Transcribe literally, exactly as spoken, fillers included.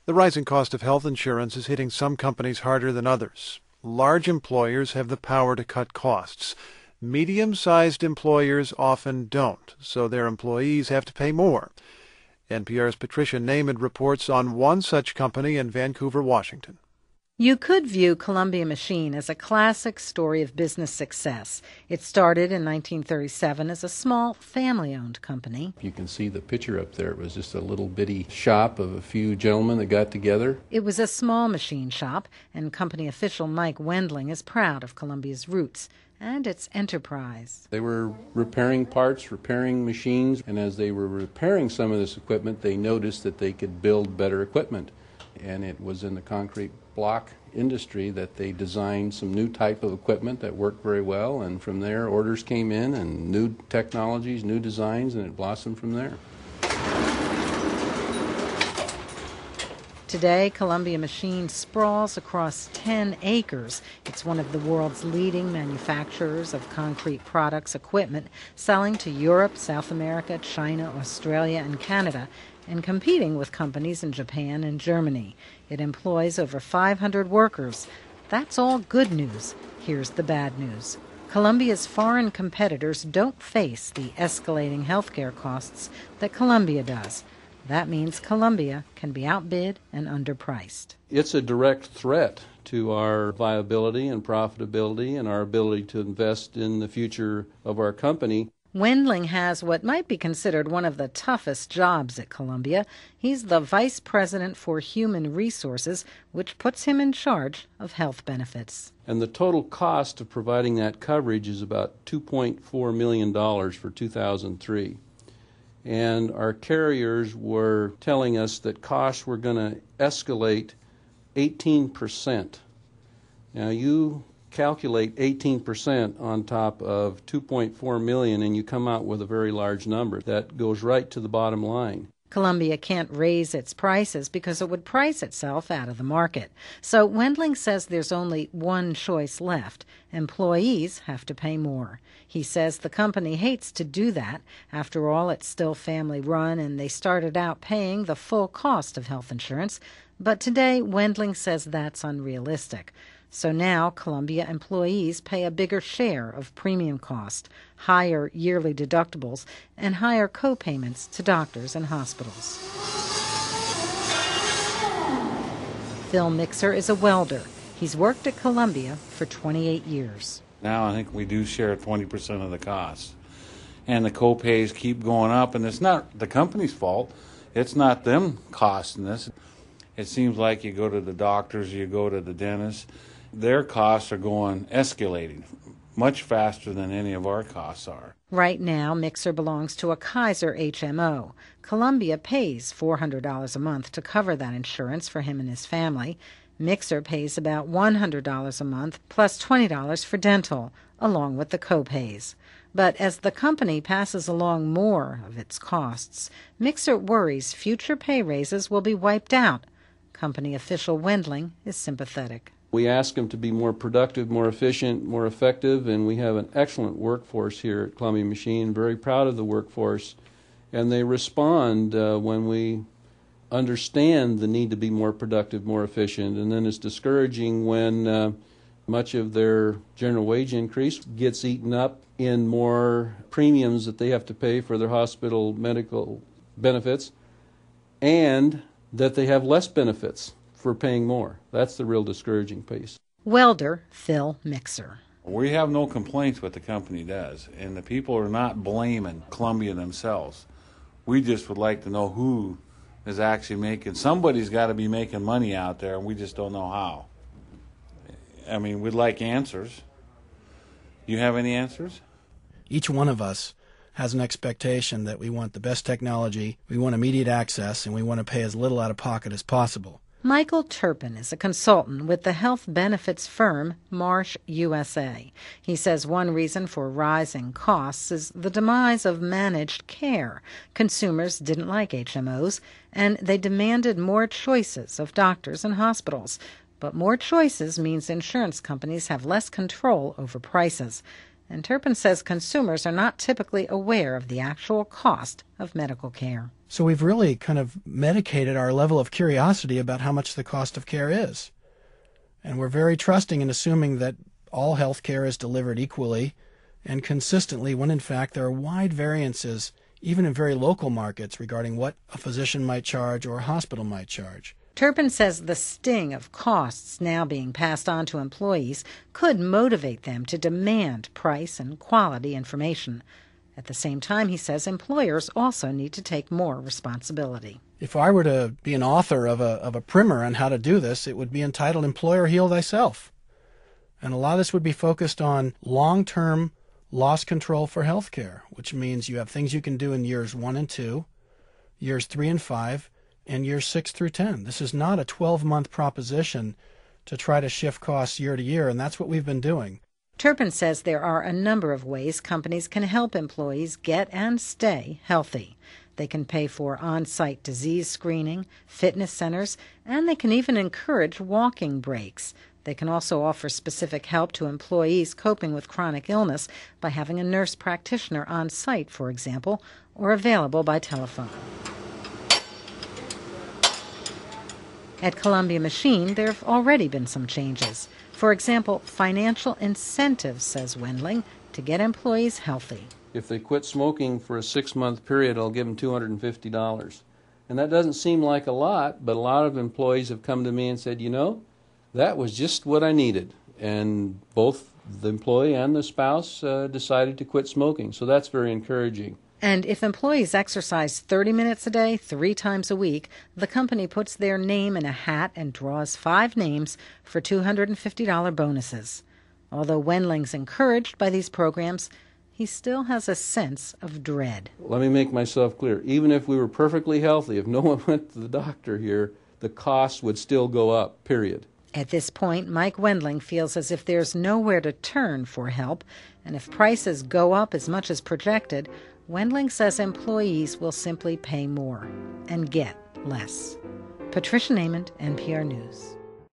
The rising cost of health insurance is hitting some companies harder than others. Large employers have the power to cut costs. Medium-sized employers often don't, so their employees have to pay more. N P R's Patricia Naiman reports on one such company in Vancouver, Washington. You could view Columbia Machine as a classic story of business success. It started in nineteen thirty-seven as a small, family-owned company. You can see the picture up there. It was just a little bitty shop of a few gentlemen that got together. It was a small machine shop, and company official Mike Wendling is proud of Columbia's roots and its enterprise. They were repairing parts, repairing machines, and as they were repairing some of this equipment, they noticed that they could build better equipment. And it was in the concrete block industry that they designed some new type of equipment that worked very well, and from there orders came in and new technologies, new designs, and it blossomed from there. Today, Columbia Machine sprawls across ten acres. It's one of the world's leading manufacturers of concrete products equipment, selling to Europe, South America, China, Australia, and Canada, and competing with companies in Japan and Germany. It employs over five hundred workers. That's all good news. Here's the bad news. Columbia's foreign competitors don't face the escalating healthcare costs that Columbia does. That means Columbia can be outbid and underpriced. It's a direct threat to our viability and profitability and our ability to invest in the future of our company. Wendling has what might be considered one of the toughest jobs at Columbia. He's the Vice President for Human Resources, which puts him in charge of health benefits. And the total cost of providing that coverage is about two point four million dollars for two thousand three. And our carriers were telling us that costs were going to escalate eighteen percent. Now you calculate eighteen percent on top of two point four million dollars and you come out with a very large number. That goes right to the bottom line. Columbia can't raise its prices because it would price itself out of the market. So Wendling says there's only one choice left. Employees have to pay more. He says the company hates to do that. After all, it's still family-run, and they started out paying the full cost of health insurance. But today, Wendling says that's unrealistic. So now Columbia employees pay a bigger share of premium cost, higher yearly deductibles, and higher co-payments to doctors and hospitals. Phil Mixer is a welder. He's worked at Columbia for twenty-eight years. Now I think we do share twenty percent of the cost. And the co-pays keep going up, and it's not the company's fault. It's not them costing this. It seems like you go to the doctors, you go to the dentist, their costs are going escalating much faster than any of our costs are. Right now, Mixer belongs to a Kaiser H M O. Columbia pays four hundred dollars a month to cover that insurance for him and his family. Mixer pays about one hundred dollars a month plus twenty dollars for dental, along with the co-pays. But as the company passes along more of its costs, Mixer worries future pay raises will be wiped out. Company official Wendling is sympathetic. We ask them to be more productive, more efficient, more effective, and we have an excellent workforce here at Columbia Machine, very proud of the workforce, and they respond uh, when we understand the need to be more productive, more efficient, and then it's discouraging when uh, much of their general wage increase gets eaten up in more premiums that they have to pay for their hospital medical benefits, and that they have less benefits for paying more. That's the real discouraging piece. Welder Phil Mixer. We have no complaints what the company does, and the people are not blaming Columbia themselves. We just would like to know who is actually making, somebody's got to be making money out there, and we just don't know how. I mean, we'd like answers. You have any answers? Each one of us has an expectation that we want the best technology, we want immediate access, and we want to pay as little out of pocket as possible. Michael Turpin is a consultant with the health benefits firm Marsh U S A. He says one reason for rising costs is the demise of managed care. Consumers didn't like H M Os, and they demanded more choices of doctors and hospitals. But more choices means insurance companies have less control over prices. And Turpin says consumers are not typically aware of the actual cost of medical care. So we've really kind of medicated our level of curiosity about how much the cost of care is. And we're very trusting in assuming that all health care is delivered equally and consistently, when in fact there are wide variances, even in very local markets, regarding what a physician might charge or a hospital might charge. Turpin says the sting of costs now being passed on to employees could motivate them to demand price and quality information. At the same time, he says employers also need to take more responsibility. If I were to be an author of a, of a primer on how to do this, it would be entitled Employer Heal Thyself. And a lot of this would be focused on long-term loss control for healthcare, which means you have things you can do in years one and two, years three and five, and years six through ten. This is not a twelve-month proposition to try to shift costs year to year, and that's what we've been doing. Turpin says there are a number of ways companies can help employees get and stay healthy. They can pay for on-site disease screening, fitness centers, and they can even encourage walking breaks. They can also offer specific help to employees coping with chronic illness by having a nurse practitioner on site, for example, or available by telephone. At Columbia Machine, there have already been some changes. For example, financial incentives, says Wendling, to get employees healthy. If they quit smoking for a six-month period, I'll give them two hundred fifty dollars. And that doesn't seem like a lot, but a lot of employees have come to me and said, you know, that was just what I needed. And both the employee and the spouse uh, decided to quit smoking. So that's very encouraging. And if employees exercise thirty minutes a day, three times a week, the company puts their name in a hat and draws five names for two hundred fifty dollars bonuses. Although Wendling's encouraged by these programs, he still has a sense of dread. Let me make myself clear. Even if we were perfectly healthy, if no one went to the doctor here, the costs would still go up, period. At this point, Mike Wendling feels as if there's nowhere to turn for help, and if prices go up as much as projected, Wendling says employees will simply pay more and get less. Patricia Nament, N P R News.